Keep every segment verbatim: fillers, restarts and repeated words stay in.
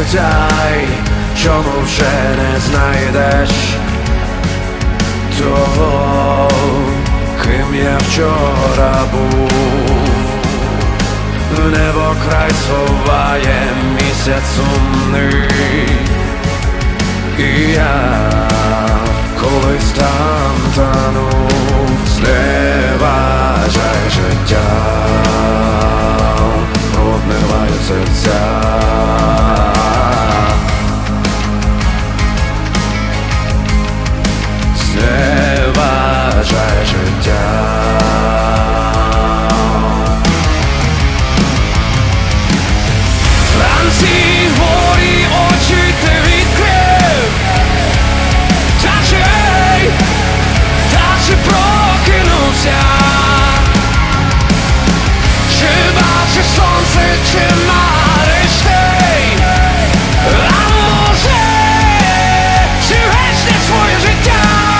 питай, чому вже не знайдеш того, ким я вчора був. В небо край сховає місяць сумний, і я колись там танув. Зневажай життя, обмивають серця. Зневажай життя. Вранці горі очі ти відкрив, та чи, та чи прокинувся? Чи бачиш сонце, чи мариш ти? А може, чи вічне своє життя?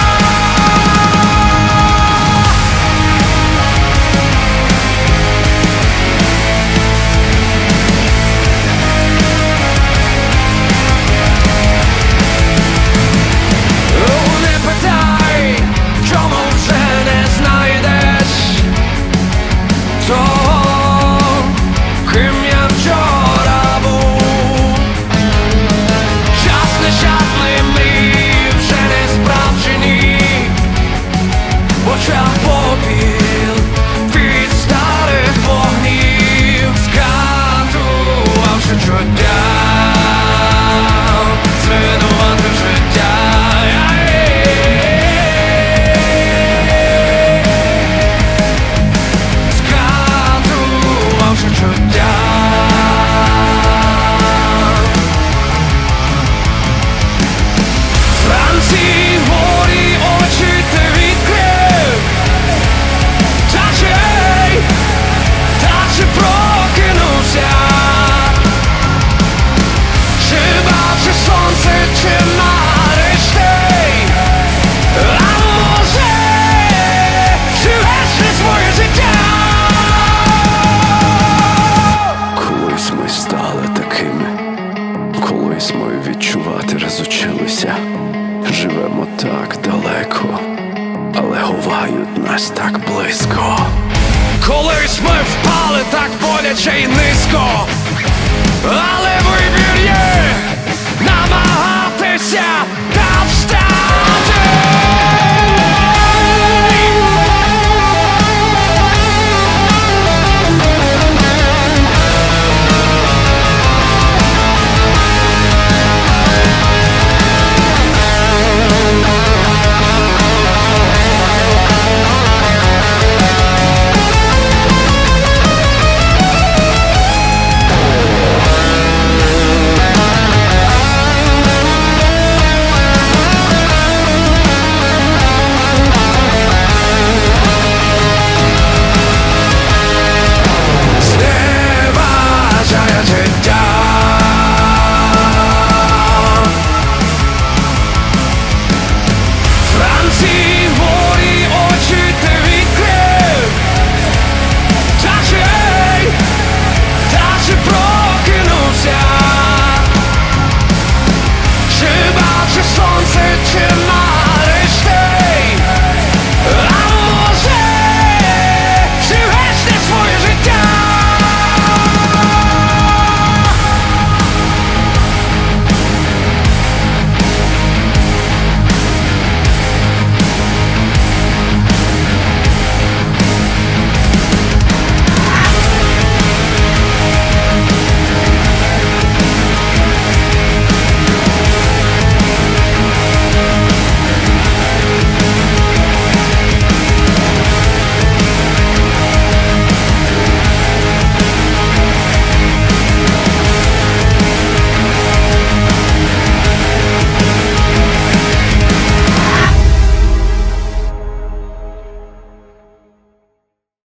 Колись ми відчувати розучилися. Живемо так далеко, але ховають нас так близько. Колись ми впали так боляче й низько, але вибір є.